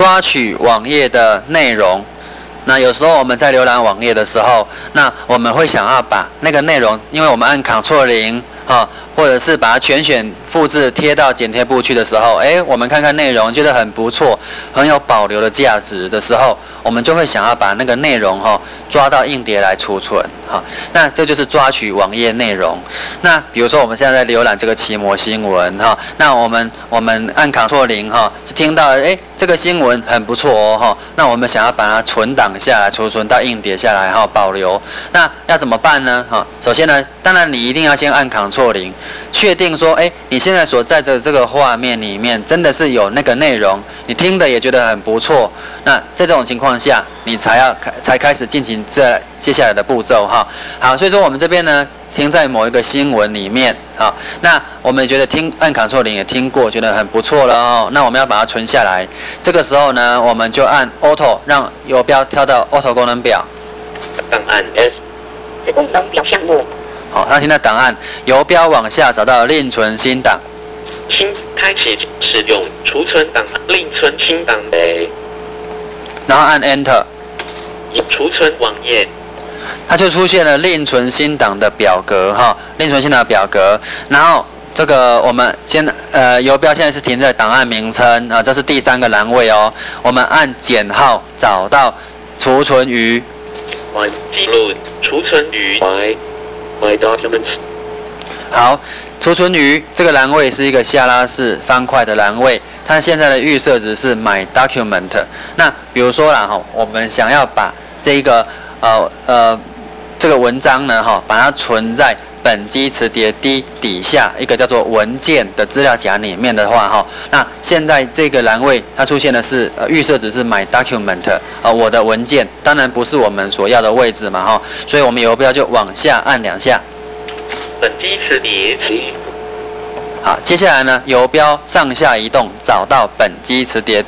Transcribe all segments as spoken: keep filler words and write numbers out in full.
抓取网页的内容。那有时候我们在浏览网页的时候，那我们会想要把那个内容，因为我们按 Ctrl 零啊，或者是把它全选复制贴到剪贴簿去的时候，哎，我们看看内容觉得很不错，很有保留的价值的时候，我们就会想要把那个内容哈、哦、抓到硬碟来储存哈、哦。那这就是抓取网页内容。那比如说我们现在在浏览这个奇摩新闻哈、哦，那我们我们按 Ctrl 零哈，是听到哎这个新闻很不错哦哈、哦，那我们想要把它存档下来，储存到硬碟下来哈、哦，保留。那要怎么办呢？哈、哦，首先呢，当然你一定要先按 Ctrl 零，确定说，哎，你现在所在的这个画面里面真的是有那个内容，你听的也觉得很不错。那在这种情况下，你才要开才开始进行这接下来的步骤哈。好，所以说我们这边呢，听在某一个新闻里面，好，那我们也觉得听按 Ctrl 零也听过，觉得很不错了哦。那我们要把它存下来，这个时候呢，我们就按 Auto 让游标跳到 Auto 功能表。 档案 S 功能表项目。 好，那现在档案游标往下找到另存新档。 新开启使用储存档案另存新档 A， 然后按 Enter， 储存网页， 它就出现了另存新档的表格哈，另存新档的表格，然后这个我们先呃游标现在是停在档案名称啊，这是第三个栏位哦，我们按减号找到储存于记录储存于 My My Documents。 好，储存于这个栏位是一个下拉式方块的栏位，它现在的预设值是 My Document。那比如说啦哈，我们想要把这一个呃呃这个文章呢哈，把它存在本机磁碟 D 底下一个叫做文件的资料夹里面的话哈，那现在这个栏位它出现的是呃预设值是 My Document， 呃我的文件，当然不是我们所要的位置嘛哈，所以我们游标就往下按两下。 本机磁碟 D。 好，接下来呢，游标上下移动，找到本机磁碟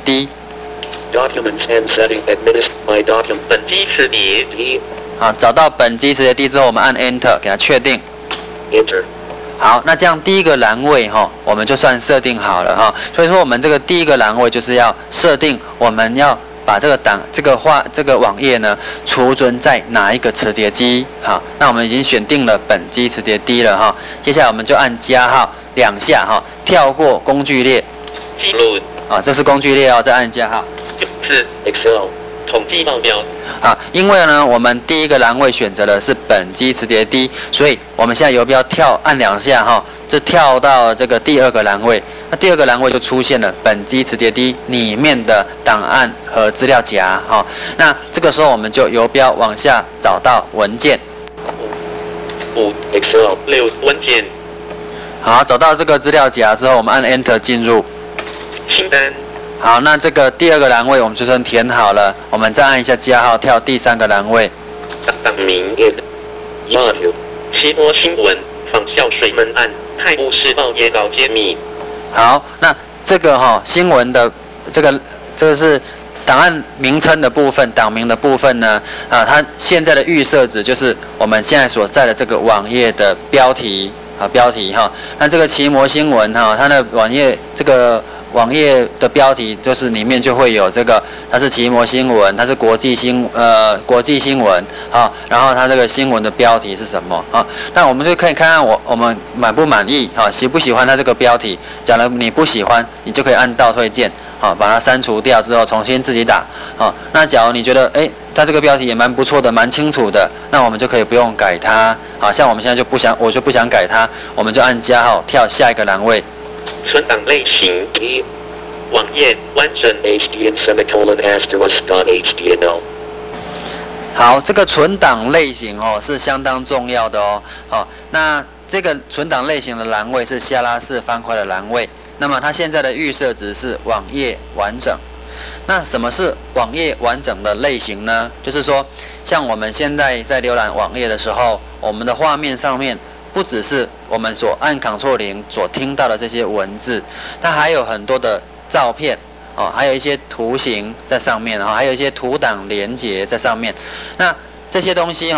D。 Documents and setting administer my document 本机磁碟 D。 好，找到本机磁碟 D 之后，我们按 Enter 给它确定。 Enter。 好，那这样第一个栏位哈、哦，我们就算设定好了哈、哦。所以说我们这个第一个栏位就是要设定我们要把这个档这个画这个网页呢储存在哪一个磁碟机。好，那我们已经选定了本机磁碟 D 了哈、哦。接下来我们就按加号两下哈、哦，跳过工具列。 记录。 啊，这是工具列哦，再按加号。 是 Excel 统计报表。 啊，因为呢，我们第一个栏位选择的是本机磁碟 D， 所以我们现在游标跳按两下哈，就跳到这个第二个栏位。那第二个栏位就出现了本机磁碟 D 里面的档案和资料夹哈。那这个时候我们就游标往下找到文件。 五 Excel 六文件。 好，找到这个资料夹之后，我们按 Enter 进入清单。 好，那这个第二个栏位我们就算填好了，我们再按一下加号跳第三个栏位。 档名页 Yahoo 奇摩新闻仿效水门案泰晤士报野稿揭秘。 好，那这个哈、哦、新闻的这个这个是档案名称的部分，档名的部分呢啊，它现在的预设值就是我们现在所在的这个网页的标题啊标题哈。那这个奇摩新闻哈，它的网页这个。网页的标题就是里面就会有这个，它是奇摩新闻，它是国际新呃国际新闻啊，然后它这个新闻的标题是什么啊？那我们就可以看看我我们满不满意啊，喜不喜欢它这个标题？假如你不喜欢，你就可以按倒退键啊，把它删除掉之后重新自己打啊。那假如你觉得哎，它这个标题也蛮不错的，蛮清楚的，那我们就可以不用改它啊。像我们现在就不想，我就不想改它，我们就按加号跳下一个栏位。 存档类型一，网页完整 H D N semicolon asterisk dot H T M L。 好，这个存档类型哦是相当重要的哦。好，那这个存档类型的栏位是下拉式方块的栏位，那么它现在的预设值是网页完整。那什么是网页完整的类型呢？就是说，像我们现在在浏览网页的时候，我们的画面上面。不只是我们所按 Ctrl 零所听到的这些文字，它还有很多的照片哦，还有一些图形在上面哈、哦，还有一些图档连结在上面。那这些东西哈、哦，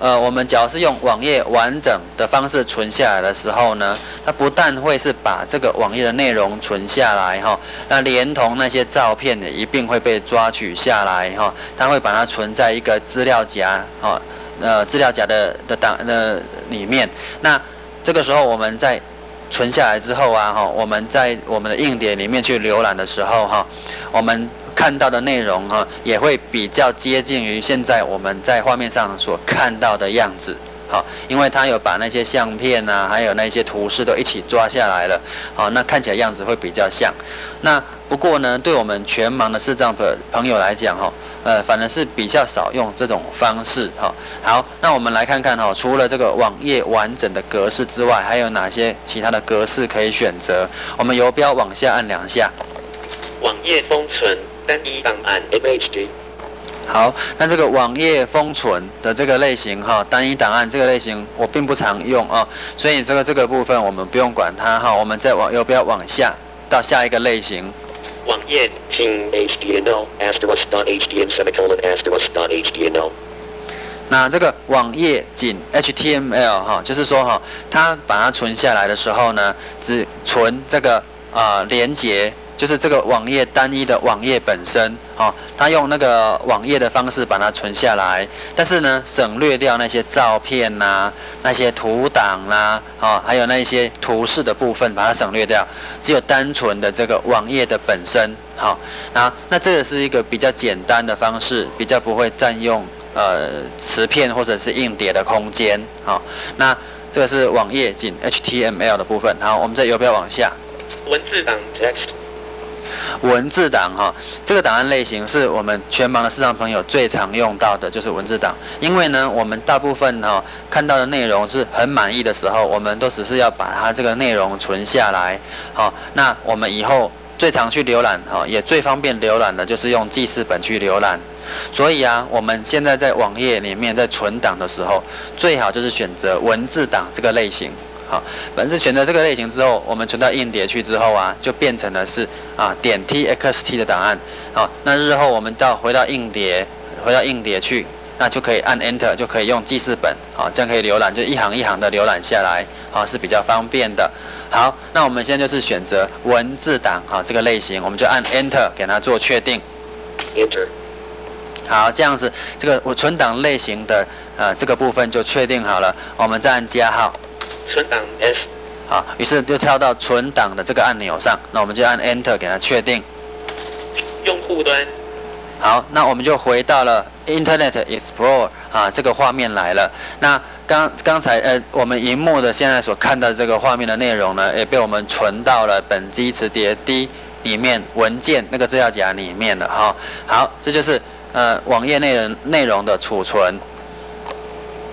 呃，我们假如是用网页完整的方式存下来的时候呢，它不但会是把这个网页的内容存下来哈，那连同那些照片也一并会被抓取下来哈，它会把它存在一个资料夹哈，呃，资料夹的的档的里面。那这个时候我们在存下来之后啊哈，我们在我们的硬碟里面去浏览的时候哈，我们看到的内容哈，也会比较接近于现在我们在画面上所看到的样子。好，因为它有把那些相片啊，还有那些图示都一起抓下来了，好，那看起来样子会比较像。那不过呢，对我们全盲的视障朋朋友来讲哈，呃，反而是比较少用这种方式哈。好，那我们来看看哈，除了这个网页完整的格式之外，还有哪些其他的格式可以选择？我们游标往下按两下。 网页封存单一档案 M H D。 好，那这个网页封存的这个类型哈，单一档案这个类型我并不常用啊，所以这个这个部分我们不用管它哈，我们再往右边往下到下一个类型。 网页请 H T M L asterisk dot H T M L semicolon asterisk dot H T M L。 那这个网页仅 H T M L 哈，就是说哈，它把它存下来的时候呢，只存这个啊、呃、连结。就是这个网页单一的网页本身，哦，它用那个网页的方式把它存下来，但是呢，省略掉那些照片呐、啊、那些图档啦、啊，哦，还有那些图示的部分，把它省略掉，只有单纯的这个网页的本身，好，哦，那那这个是一个比较简单的方式，比较不会占用呃磁片或者是硬碟的空间，好，哦，那这个是网页仅 H T M L 的部分，好，我们再右标往下， 文字档 text。 文字档哈，这个档案类型是我们全盲的视障朋友最常用到的，就是文字档。因为呢，我们大部分哈看到的内容是很满意的时候，我们都只是要把它这个内容存下来。好，那我们以后最常去浏览哈，也最方便浏览的就是用记事本去浏览。所以啊，我们现在在网页里面在存档的时候，最好就是选择文字档这个类型。好，本次选择这个类型之后，我们存到硬碟去之后啊，就变成了是啊点 txt 的档案。好，那日后我们到回到硬碟，回到硬碟去，那就可以按 Enter， 就可以用记事本，好，这样可以浏览，就一行一行的浏览下来，好，是比较方便的。好，那我们现在就是选择文字档，好，这个类型，我们就按 Enter 给它做确定。 Enter。 好，这样子，这个我存档类型的呃这个部分就确定好了，我们再按加号。 存档 S。 好，于是就跳到存档的这个按钮上，那我们就按 Enter 给它确定。 用户端。 好，那我们就回到了 Internet Explorer 啊这个画面来了。那刚刚才呃我们荧幕的现在所看到的这个画面的内容呢，也被我们存到了本机磁碟 D 里面文件那个资料夹里面了哈。好，这就是呃网页内容内容的储存。